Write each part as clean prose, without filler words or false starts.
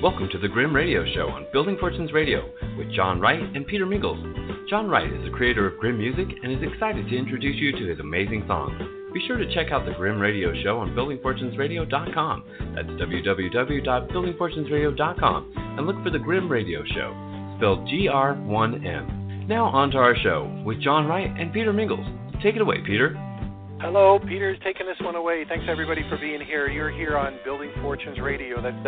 Welcome to the Grimm Radio Show on Building Fortunes Radio with John Wright and Peter Mingles. John Wright is the creator of Grimm Music and is excited to introduce you to his amazing songs. Be sure to check out the Grimm Radio Show on BuildingFortunesRadio.com. That's www.BuildingFortunesRadio.com, and look for the Grimm Radio Show, spelled Gr1M. Now on to our show with John Wright and Peter Mingles. Take it away, Peter. Hello, Peter's taking this one away. Thanks, everybody, for being here. You're here on Building Fortunes Radio. That's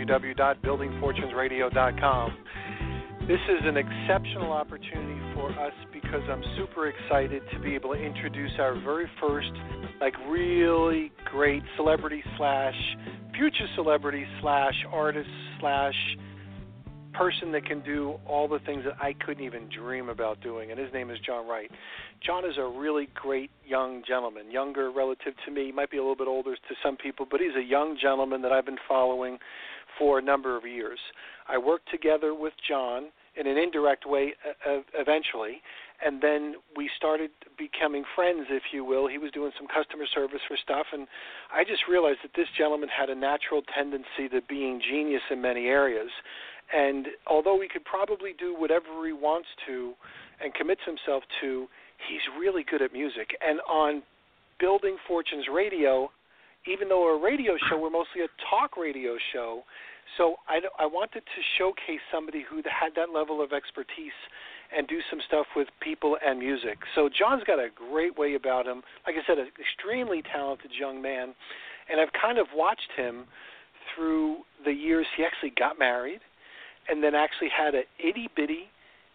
www.buildingfortunesradio.com. This is an exceptional opportunity for us because I'm super excited to be able to introduce our very first, really great celebrity / future celebrity / artist / person that can do all the things that I couldn't even dream about doing, and his name is John Wright. John is a really great young gentleman, younger relative to me, might be a little bit older to some people, but he's a young gentleman that I've been following for a number of years. I worked together with John in an indirect way eventually, and then we started becoming friends, if you will. He was doing some customer service for stuff, and I just realized that this gentleman had a natural tendency to being genius in many areas. And although he could probably do whatever he wants to and commits himself to, he's really good at music. And on Building Fortunes Radio, even though we're a radio show, we're mostly a talk radio show. So I wanted to showcase somebody who had that level of expertise and do some stuff with people and music. So John's got a great way about him. Like I said, an extremely talented young man. And I've kind of watched him through the years. He actually got married, and then actually had an itty-bitty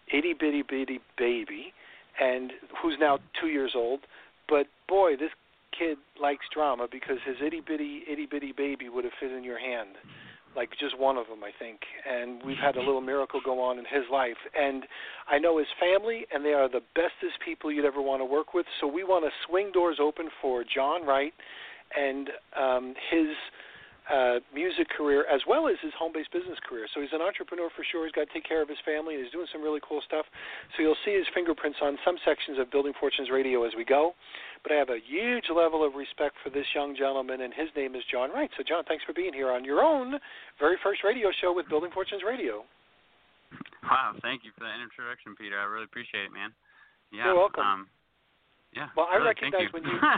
baby, and who's now 2 years old. But, boy, this kid likes drama because his itty-bitty baby would have fit in your hand, like just one of them, I think. And we've had a little miracle go on in his life. And I know his family, and they are the bestest people you'd ever want to work with. So we want to swing doors open for John Wright and his music career as well as his home-based business career. So he's an entrepreneur for sure. He's got to take care of his family, and he's doing some really cool stuff. So you'll see his fingerprints on some sections of Building Fortunes Radio as we go. But I have a huge level of respect for this young gentleman, and his name is John Wright. So, John, thanks for being here on your own very first radio show with Building Fortunes Radio. Wow, thank you for that introduction, Peter. I really appreciate it, man. Yeah, you're welcome. Well, I really, recognize when you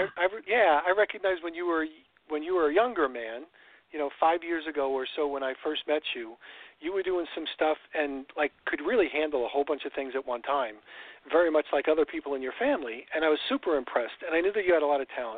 I recognize when you were a younger man, 5 years ago or so when I first met you, you were doing some stuff and could really handle a whole bunch of things at one time, very much like other people in your family. And I was super impressed, and I knew that you had a lot of talent.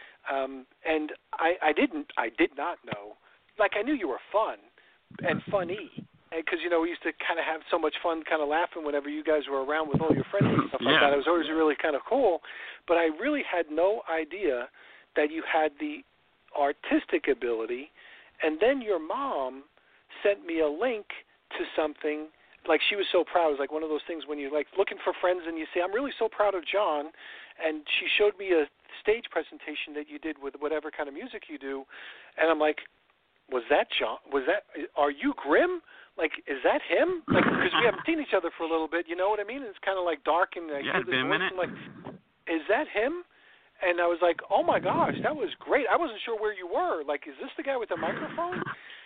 And I did not know, I knew you were fun and funny, because we used to kind of have so much fun, kind of laughing whenever you guys were around with all your friends and stuff like that. It was always really kind of cool, but I really had no idea that you had the artistic ability. And then your mom sent me a link to something, she was so proud. It was one of those things when you're looking for friends and you say, I'm really so proud of John, and she showed me a stage presentation that you did with whatever kind of music you do, and I'm like, was that John? Are you Grimm? Is that him? Because we haven't seen each other for a little bit, you know what I mean? It's kind of dark, and I hear this been a minute. I'm is that him? And I was like, oh, my gosh, that was great. I wasn't sure where you were. Is this the guy with the microphone?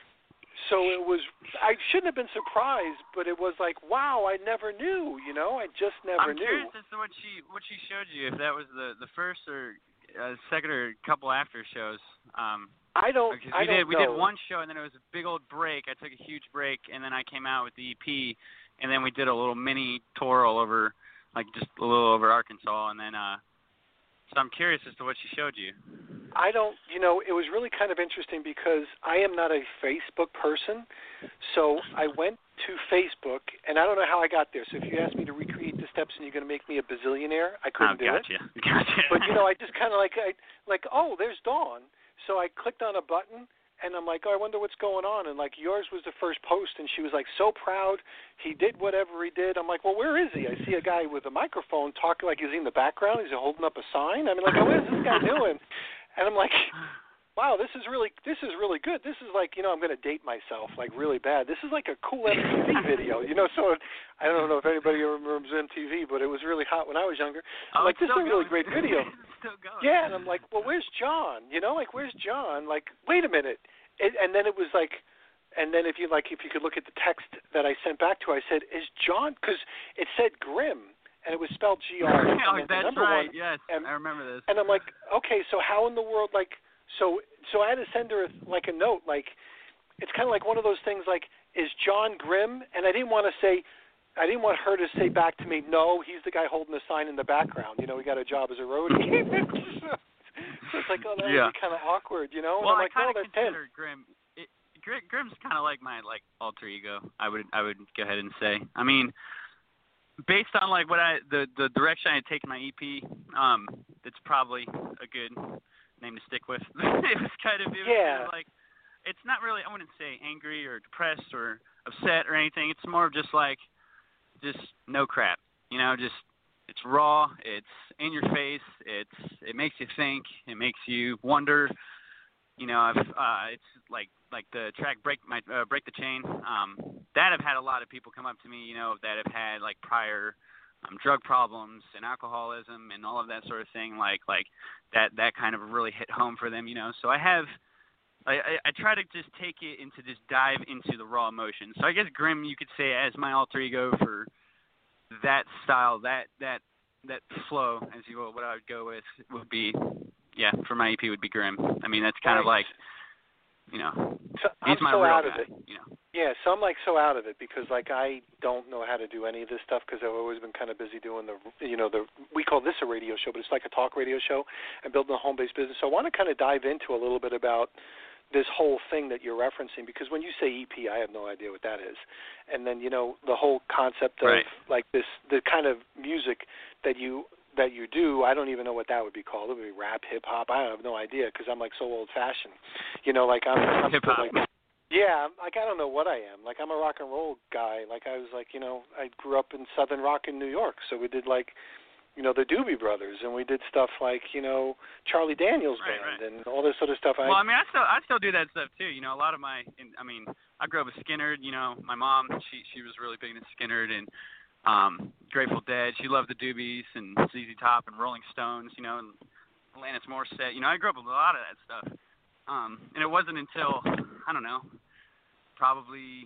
So I shouldn't have been surprised, but it was wow, I never knew, I just never knew. I'm curious as to what she showed you, if that was the first or second or couple after shows. I don't know. We did one show, and then it was a big old break. I took a huge break, and then I came out with the EP, and then we did a little mini tour all over, just a little over Arkansas, and then so I'm curious as to what she showed you. I don't, it was really kind of interesting because I am not a Facebook person. So I went to Facebook, and I don't know how I got there. So if you ask me to recreate the steps and you're going to make me a bazillionaire, I couldn't do it. Gotcha. But, I just kind of oh, there's Dawn. So I clicked on a button, and I'm like, oh, I wonder what's going on. And, yours was the first post, and she was, so proud. He did whatever he did. I'm like, well, where is he? I see a guy with a microphone talking he's in the background. He's holding up a sign. I mean, what is this guy doing? And I'm like, wow, this is really good. This is I'm going to date myself, really bad. This is a cool MTV video, So I don't know if anybody remembers MTV, but it was really hot when I was younger. I'm this is a really great video. Yeah, and I'm like, well, where's John? Where's John? Wait a minute. And then it was And then if you could look at the text that I sent back to her, I said, "Is John?" Because it said Grimm, and it was spelled GR. Oh, that's right. Yes, I remember this. And I'm like, okay, so how in the world, like, so I had to send her a note, like, it's kind of like one of those things, like, is John Grimm? And I didn't want her to say back to me, no, he's the guy holding the sign in the background. You know, he got a job as a roadie. So it's like, oh, that would be kind of awkward, you know? Well, and I'm like, I kind of that's consider Grimm. Grimm's kind of like my alter ego. I would go ahead and say. I mean, based on like the direction I had taken my EP, it's probably a good name to stick with. It was kind of like, it's not really, I wouldn't say angry or depressed or upset or anything. It's more of just like, just no crap, you know, just, it's raw, it's in your face, it makes you think, it makes you wonder, you know. It's like the track Break the Chain, that I've had a lot of people come up to me, you know, that have had like prior drug problems and alcoholism and all of that sort of thing, like that kind of really hit home for them, you know. So I try to just take it and to just dive into the raw emotion. So I guess Grimm, you could say, as my alter ego for that style, that flow, as you will, what I would go with would be, for my EP would be Grimm. I mean, that's kind of like, you know, so he's my so real out guy, of it. you know. Yeah, so I'm like so out of it because like I don't know how to do any of this stuff because I've always been kind of busy doing we call this a radio show, but it's like a talk radio show and building a home-based business. So I want to kind of dive into a little bit about this whole thing that you're referencing, because when you say EP, I have no idea what that is. And then, you know, the whole concept of like the kind of music that you do, I don't even know what that would be called. It would be rap, hip hop. I have no idea because I'm like so old fashioned. You know, like I'm hip hop. Like, yeah, like I don't know what I am. Like I'm a rock and roll guy. Like I was like, you know, I grew up in Southern rock in New York, so we did like, you know, the Doobie Brothers, and we did stuff like, you know, Charlie Daniels Band and all this sort of stuff. Well, I mean, I still do that stuff too. You know, a lot of I grew up with Skynyrd. You know, my mom, she was really big into Skynyrd and Grateful Dead. She loved the Doobies and ZZ Top and Rolling Stones. You know, and Alanis Morissette. You know, I grew up with a lot of that stuff. And it wasn't until, I don't know, probably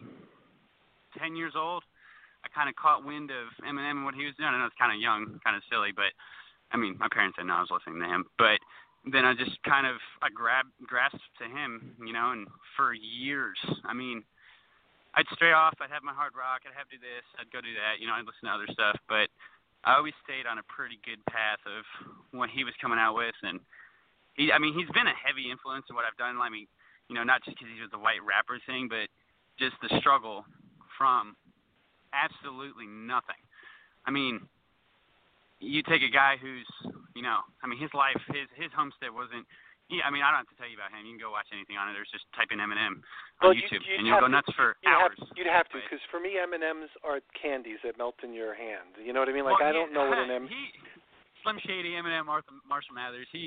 10 years old, I kind of caught wind of Eminem and what he was doing. I know it's kind of young, kind of silly, but, I mean, my parents didn't know I was listening to him. But then I just kind of, grasped to him, you know, and for years, I mean, I'd stray off, I'd have my hard rock, I'd have to do this, I'd go do that, you know, I'd listen to other stuff. But I always stayed on a pretty good path of what he was coming out with. And, he's been a heavy influence in what I've done. I mean, you know, not just because he was the white rapper thing, but just the struggle from absolutely nothing. I mean, you take a guy who's, you know, I mean, his life, his homestead wasn't, I mean, I don't have to tell you about him. You can go watch anything on it. There's just type in Eminem on YouTube, and you'll go nuts for hours. You'd have to, because for me, M&Ms are candies that melt in your hand. You know what I mean? Like, I don't know what an M... Slim Shady, Eminem, Marshall Mathers, he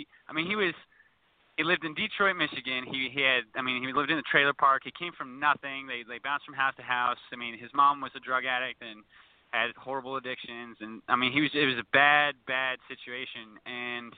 lived in Detroit, Michigan. He lived in a trailer park. He came from nothing. They bounced from house to house. I mean, his mom was a drug addict and had horrible addictions. And I mean, it was a bad situation. And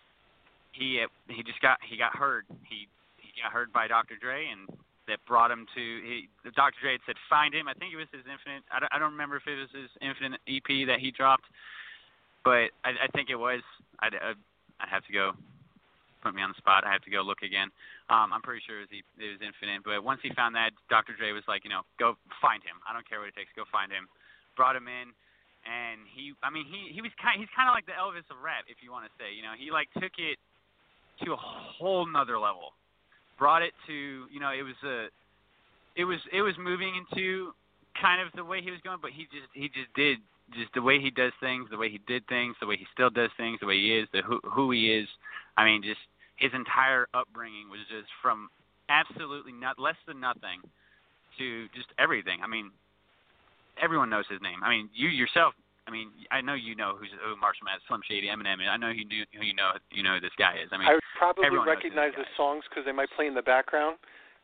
he got heard. He got heard by Dr. Dre, and that brought him to. Dr. Dre had said, "Find him." I think it was his Infinite. I don't remember if it was his Infinite EP that he dropped, but I think it was. I'd have to go. Put me on the spot. I have to go look again. I'm pretty sure it was Infinite. But once he found that, Dr. Dre was like, you know, go find him. I don't care what it takes. Go find him. Brought him in, and he's kind of like the Elvis of rap, if you want to say. You know, he like took it to a whole nother level. Brought it to, you know, it was moving into kind of the way he was going, but he just did the way he does things, the way he did things, the way he still does things, the way he is, who he is. I mean, just his entire upbringing was just from absolutely less than nothing to just everything. I mean, everyone knows his name. I mean, you yourself. I mean, I know you know who Marshall Mathers, Slim Shady, Eminem. I know who you know who this guy is. I mean, I would probably recognize the songs because they might play in the background,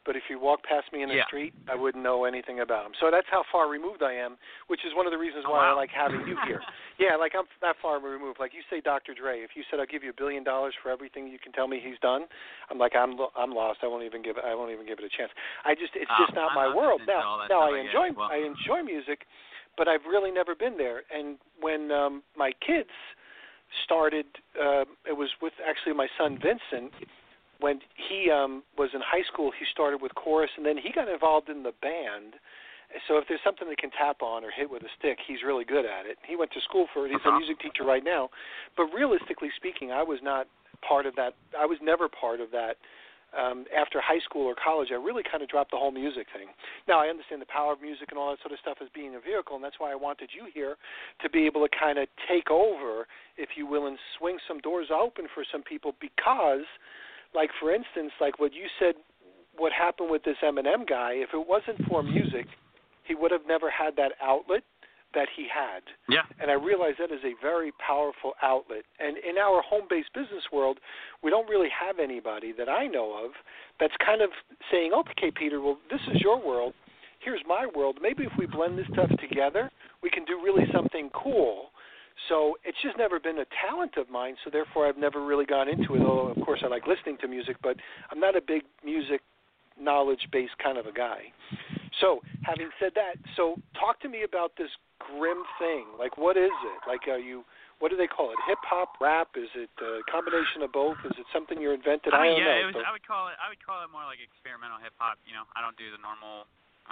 but if you walk past me in the street, I wouldn't know anything about them. So that's how far removed I am, which is one of the reasons why I like having you here. Yeah, like I'm that far removed. Like you say, Dr. Dre. If you said I'll give you $1 billion for everything you can tell me he's done, I'm like I'm lost. I won't even give it a chance. It's just not my world. Now I enjoy music, but I've really never been there. And when my kids started, it was with actually my son Vincent. When he was in high school, he started with chorus, and then he got involved in the band. So if there's something that can tap on or hit with a stick, he's really good at it. He went to school for it. He's a music teacher right now. But realistically speaking, I was not part of that. I was never part of that. After high school or college, I really kind of dropped the whole music thing. Now, I understand the power of music and all that sort of stuff as being a vehicle, and that's why I wanted you here to be able to kind of take over, if you will, and swing some doors open for some people because, like, for instance, like what you said, what happened with this Eminem guy, if it wasn't for music, he would have never had that outlet that he had. Yeah. And I realize that is a very powerful outlet. And in our home-based business world, we don't really have anybody that I know of that's kind of saying, okay, Peter, well, this is your world. Here's my world. Maybe if we blend this stuff together, we can do really something cool. So it's just never been a talent of mine, so therefore I've never really gone into it, although, of course, I like listening to music, but I'm not a big music knowledge-based kind of a guy. So having said that, so talk to me about this Grimm thing. Like, what is it? Like, what do they call it? Hip-hop, rap? Is it a combination of both? Is it something you invented? I don't know. I would call it more like experimental hip-hop. You know, I don't do the normal,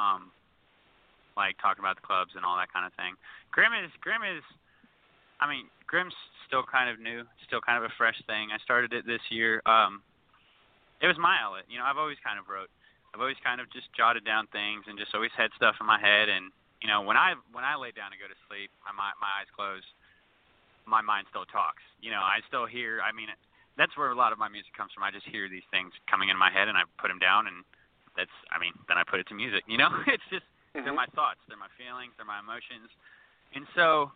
like, talking about the clubs and all that kind of thing. Grimm is I mean, Grimm's still kind of new, still kind of a fresh thing. I started it this year. It was my outlet. You know, I've always kind of wrote. I've always kind of just jotted down things and just always had stuff in my head. And, you know, when I lay down to go to sleep, my eyes closed, my mind still talks. You know, I still hear, I mean, that's where a lot of my music comes from. I just hear these things coming in my head and I put them down and then I put it to music, you know? It's just, they're my thoughts, they're my feelings, they're my emotions. And so,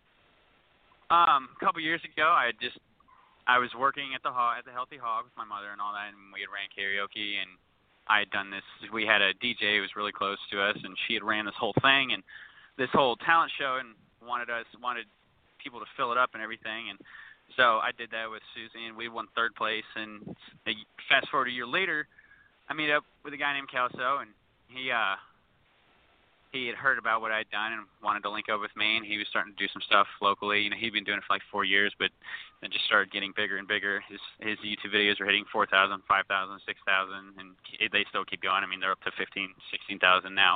a couple years ago, I was working at the Healthy Hog with my mother and all that, and we had ran karaoke, and I had done this. We had a DJ who was really close to us, and she had ran this whole thing and this whole talent show, and wanted people to fill it up and everything. And so I did that with Susie, and we won third place. And fast forward a year later, I meet up with a guy named Kelso, and he had heard about what I'd done and wanted to link up with me, and he was starting to do some stuff locally. You know, he'd been doing it for like 4 years, but then just started getting bigger and bigger. His YouTube videos are hitting 4,000, 5,000, 6,000, and they still keep going. I mean, they're up to 15,000, 16,000 now.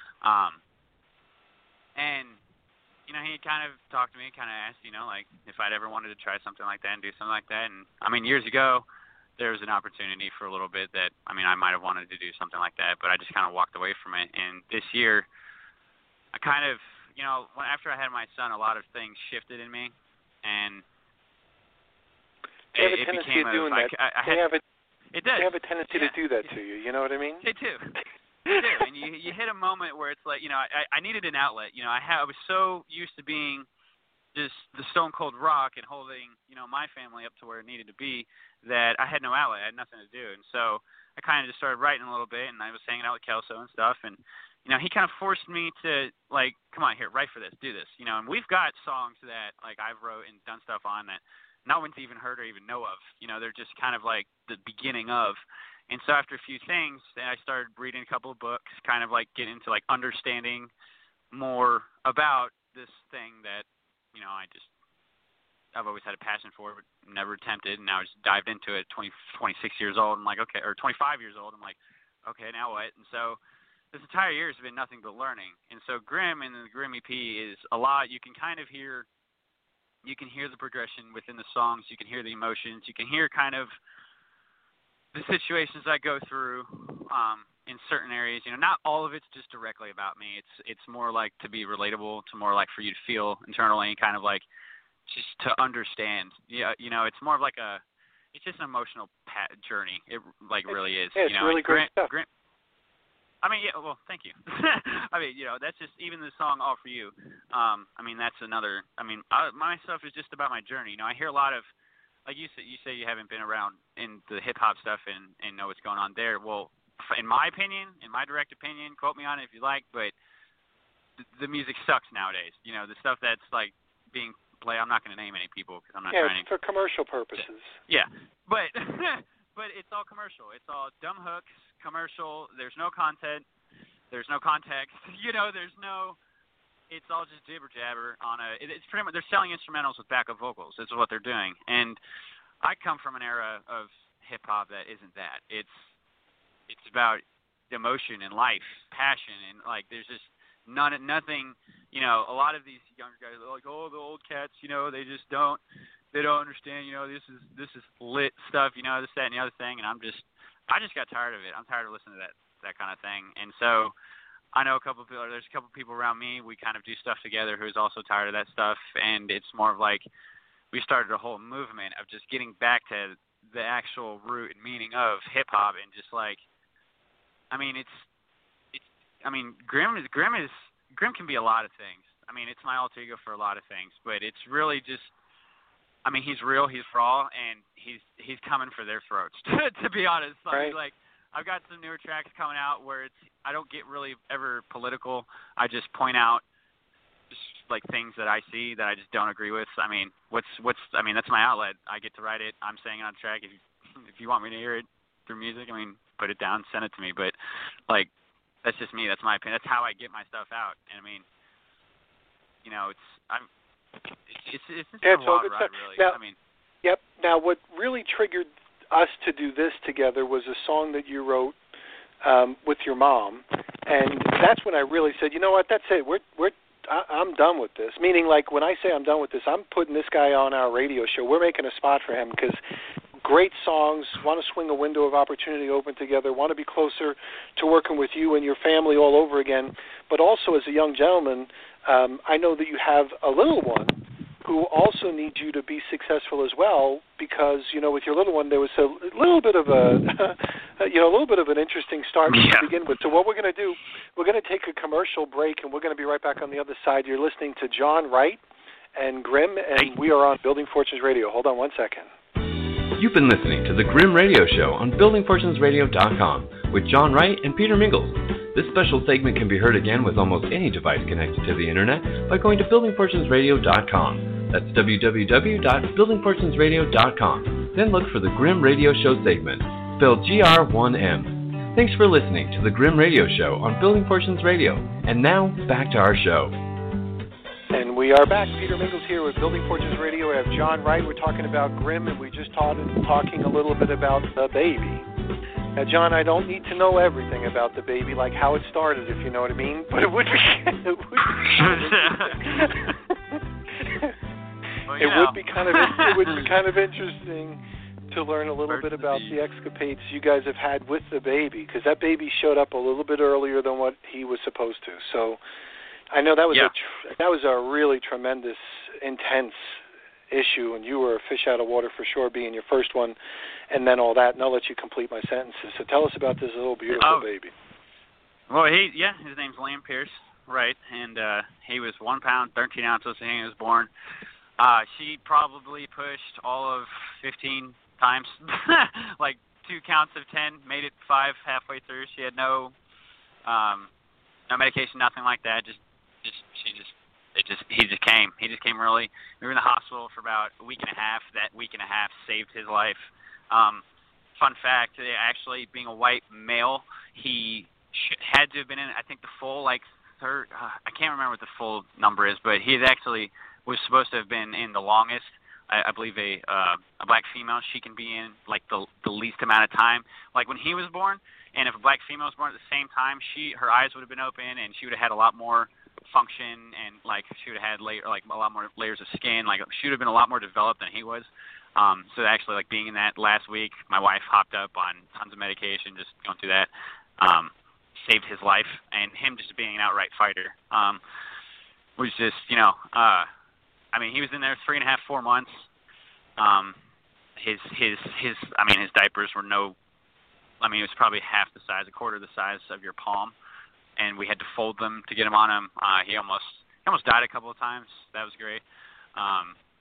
And, you know, he kind of talked to me, kind of asked, you know, like if I'd ever wanted to try something like that and do something like that. And, I mean, years ago, there was an opportunity for a little bit that, I mean, I might have wanted to do something like that, but I just kind of walked away from it. And this year, I kind of, you know, after I had my son, a lot of things shifted in me, and they have a tendency of doing that. They have a tendency to do that to you. You know what I mean? They do. They do. And you hit a moment where it's like, you know, I needed an outlet. You know, I was so used to being just the Stone Cold Rock and holding, you know, my family up to where it needed to be, that I had no outlet. I had nothing to do. And so I kind of just started writing a little bit, and I was hanging out with Kelso and stuff, and you know, he kind of forced me to, like, come on, here, write for this, do this, you know. And we've got songs that, like, I've wrote and done stuff on that no one's even heard or even know of. You know, they're just kind of like the beginning of. And so after a few things, then I started reading a couple of books, kind of like getting into, like, understanding more about this thing that, you know, I've always had a passion for, but never attempted. And now I just dived into it 26 years old. I'm like, okay, or 25 years old. I'm like, okay, now what? And so this entire year has been nothing but learning. And so Grimm and the Grimm EP is a lot. You can kind of hear the progression within the songs. You can hear the emotions. You can hear kind of the situations I go through in certain areas. You know, not all of it's just directly about me. It's more like to be relatable, to more like for you to feel internally, kind of like just to understand. Yeah, you know, it's more of like it's just an emotional journey. It like really is. Yeah, it's really great stuff. I mean, yeah, well, thank you. I mean, you know, that's just, even the song All For You, I mean, that's another, I mean, my stuff is just about my journey. You know, I hear a lot of, like you say you haven't been around in the hip-hop stuff and know what's going on there. Well, in my opinion, in my direct opinion, quote me on it if you like, but the music sucks nowadays. You know, the stuff that's like being played. I'm not going to name any people because I'm not trying to. Yeah, for commercial purposes. Yeah, but but it's all commercial. It's all dumb hooks, commercial. There's no content. There's no context. You know, there's no. It's all just jibber jabber on a. It's pretty much they're selling instrumentals with backup vocals. This is what they're doing. And I come from an era of hip hop that isn't that. It's about emotion and life, passion, and like there's just nothing. You know, a lot of these younger guys are like, oh, the old cats. You know, they just don't understand. You know, this is lit stuff. You know, this, that, and the other thing. And I just got tired of it. I'm tired of listening to that kind of thing. And so. I know there's a couple of people around me, we kind of do stuff together who's also tired of that stuff, and it's more of like we started a whole movement of just getting back to the actual root and meaning of hip-hop and just like, I mean, Grimm can be a lot of things. I mean, it's my alter ego for a lot of things, but it's really just, I mean, he's real, he's raw, and he's coming for their throats, to be honest. Right. Like, I've got some newer tracks coming out where I don't get really ever political. I just point out just like things that I see that I just don't agree with. I mean, that's my outlet. I get to write it. I'm saying it on track. If you want me to hear it through music, I mean, put it down, send it to me. But like, that's just me. That's my opinion. That's how I get my stuff out. And I mean, you know, it's just a wild ride, really. Now, I mean, yep. Now, what really triggered us to do this together was a song that you wrote with your mom, and that's when I really said, you know what, that's it. I'm done with this. Meaning, like, when I say I'm done with this, I'm putting this guy on our radio show. We're making a spot for him because great songs, want to swing a window of opportunity open together, want to be closer to working with you and your family all over again. But also, as a young gentleman, I know that you have a little one who also needs you to be successful as well, because, you know, with your little one, there was a little bit of a little bit of an interesting start to begin with. So what we're going to do, we're going to take a commercial break, and we're going to be right back on the other side. You're listening to John Wright and Grimm, and we are on Building Fortunes Radio. Hold on one second. You've been listening to the Grimm Radio Show on BuildingFortunesRadio.com with John Wright and Peter Mingles. This special segment can be heard again with almost any device connected to the internet by going to BuildingFortunesRadio.com. That's www.BuildingFortunesRadio.com. Then look for the Grimm Radio Show segment, spelled GR1M. Thanks for listening to the Grimm Radio Show on Building Fortunes Radio. And now, back to our show. And we are back. Peter Mingles here with Building Fortunes Radio. We have John Wright. We're talking about Grimm, and we just talking a little bit about the baby. Now, John, I don't need to know everything about the baby, like how it started, if you know what I mean. But it would be kind of interesting to learn a little bit about the escapades you guys have had with the baby, because that baby showed up a little bit earlier than what he was supposed to. So I know that was a really tremendous, intense issue, and you were a fish out of water for sure, being your first one, and then all that. And I'll let you complete my sentences. So tell us about this little beautiful baby. Well, his name's Liam Pierce, right? And he was 1 pound, 13 ounces when he was born. She probably pushed all of 15 times, like 2 counts of 10, made it 5 halfway through. She had no medication, nothing like that. He just came. He just came early. We were in the hospital for about a week and a half. That week and a half saved his life. Fun fact, actually, being a white male, he had to have been in, I think, the full, third, I can't remember what the full number is, but he actually was supposed to have been in the longest. I believe a black female, she can be in, the least amount of time. Like, when he was born, and if a black female was born at the same time, her eyes would have been open, and she would have had a lot more function, and she would have had a lot more layers of skin. She would have been a lot more developed than he was. So actually, being in that last week, my wife hopped up on tons of medication, just going through that, saved his life, and him just being an outright fighter was just, he was in there 3.5, 4 months. His diapers were it was probably half the size, a quarter the size of your palm, and we had to fold them to get him on him. He almost died a couple of times. That was great.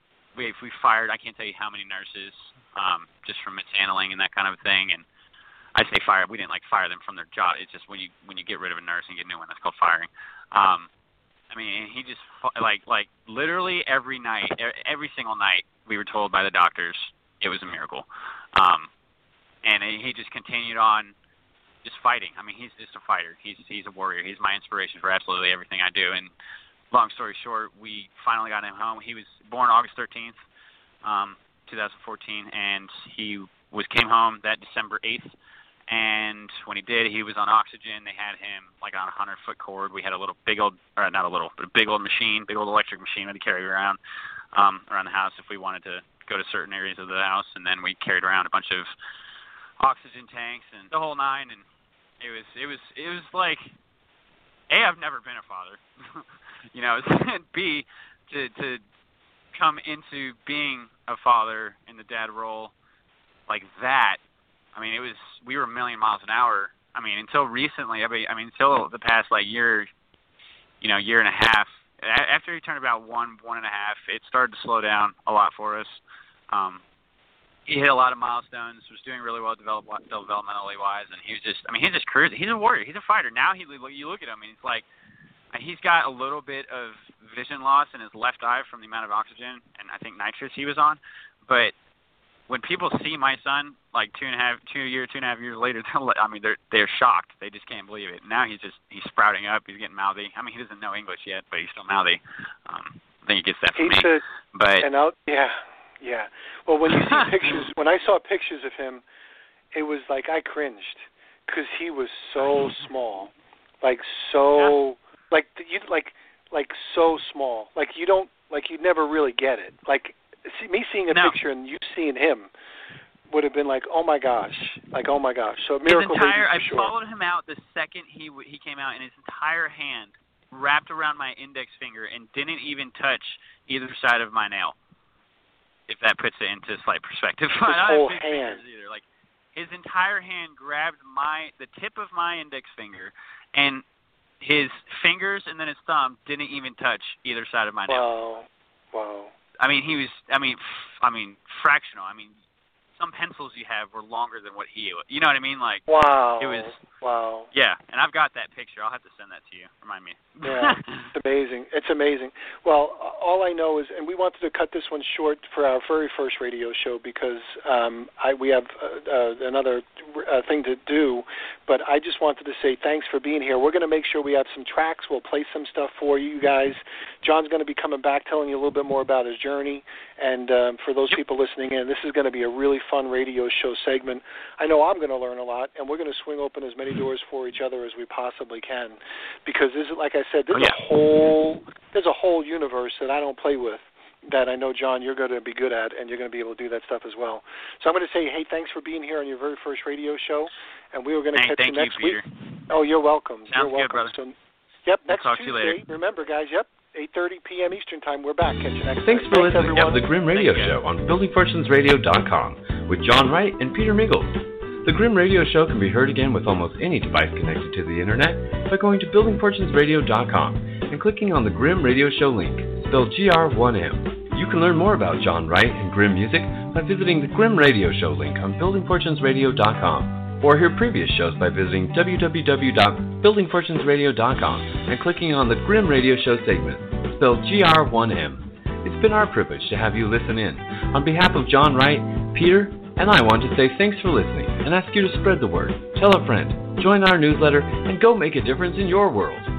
We fired, I can't tell you how many nurses, just from mishandling and that kind of thing. And I say fire. We didn't like fire them from their job. It's just when you get rid of a nurse and get a new one, that's called firing. I mean, he just like literally every night, every single night, we were told by the doctors it was a miracle, and he just continued on, just fighting. I mean, he's just a fighter. He's a warrior. He's my inspiration for absolutely everything I do. And long story short, we finally got him home. He was born August 13th, 2014, and he came home that December 8th. And when he did, he was on oxygen. They had him like on a 100-foot cord. We had a big old machine, big old electric machine that he carried around the house if we wanted to go to certain areas of the house. And then we carried around a bunch of oxygen tanks and the whole nine. And it was like, A, I've never been a father, and B, to come into being a father in the dad role like that. I mean, we were a million miles an hour. I mean, until recently, until the past year, year and a half. After he turned about one and a half, it started to slow down a lot for us. He hit a lot of milestones, was doing really well developmentally wise, and he's just cruising. He's a warrior. He's a fighter. Now you look at him, and it's like he's got a little bit of vision loss in his left eye from the amount of oxygen and I think nitrous he was on, but when people see my son, 2.5 years later, they're shocked. They just can't believe it. Now he's sprouting up. He's getting mouthy. I mean, he doesn't know English yet, but he's still mouthy. I think he gets that from me. Yeah. Well, when you see pictures, when I saw pictures of him, it was like I cringed because he was so small, so small. You'd never really get it. Me seeing a picture and you seeing him would have been like, oh my gosh. So miracle baby for sure. I followed him out the second he came out, and his entire hand wrapped around my index finger and didn't even touch either side of my nail. If that puts it into slight perspective. His whole hand. His entire hand grabbed the tip of my index finger, and his fingers and then his thumb didn't even touch either side of my nail. Wow. I mean, he was. I mean, fractional. I mean, some pencils you have were longer than what he. You know what I mean? Wow. It was. Wow. Yeah, and I've got that picture. I'll have to send that to you. Remind me. Yeah, it's amazing. Well, all I know is, and we wanted to cut this one short for our very first radio show because we have another thing to do. But I just wanted to say thanks for being here. We're going to make sure we have some tracks. We'll play some stuff for you guys. John's going to be coming back, telling you a little bit more about his journey. And for those people listening in, this is going to be a really fun radio show segment. I know I'm going to learn a lot, and we're going to swing open as many doors for each other as we possibly can, because this is, like I said, there's a whole universe that I don't play with that I know, John, you're going to be good at, and you're going to be able to do that stuff as well. So I'm going to say, hey, thanks for being here on your very first radio show, and we were going to catch you next week. Oh, you're welcome. Sounds good, brother. So, next talk Tuesday. To you later. Remember, guys. 8:30 p.m. Eastern Time. We're back. Catch you next Thanks time. for listening everyone. to the Grimm Radio Show on BuildingFortunesRadio.com with John Wright and Peter Miggles. The Grimm Radio Show can be heard again with almost any device connected to the internet by going to BuildingFortunesRadio.com and clicking on the Grimm Radio Show link, spelled GR1M. You can learn more about John Wright and Grimm music by visiting the Grimm Radio Show link on BuildingFortunesRadio.com, or hear previous shows by visiting www.BuildingFortunesRadio.com and clicking on the Grimm Radio Show segment, spelled GR1M. It's been our privilege to have you listen in. On behalf of John Wright, Peter, and I want to say thanks for listening and ask you to spread the word, tell a friend, join our newsletter, and go make a difference in your world.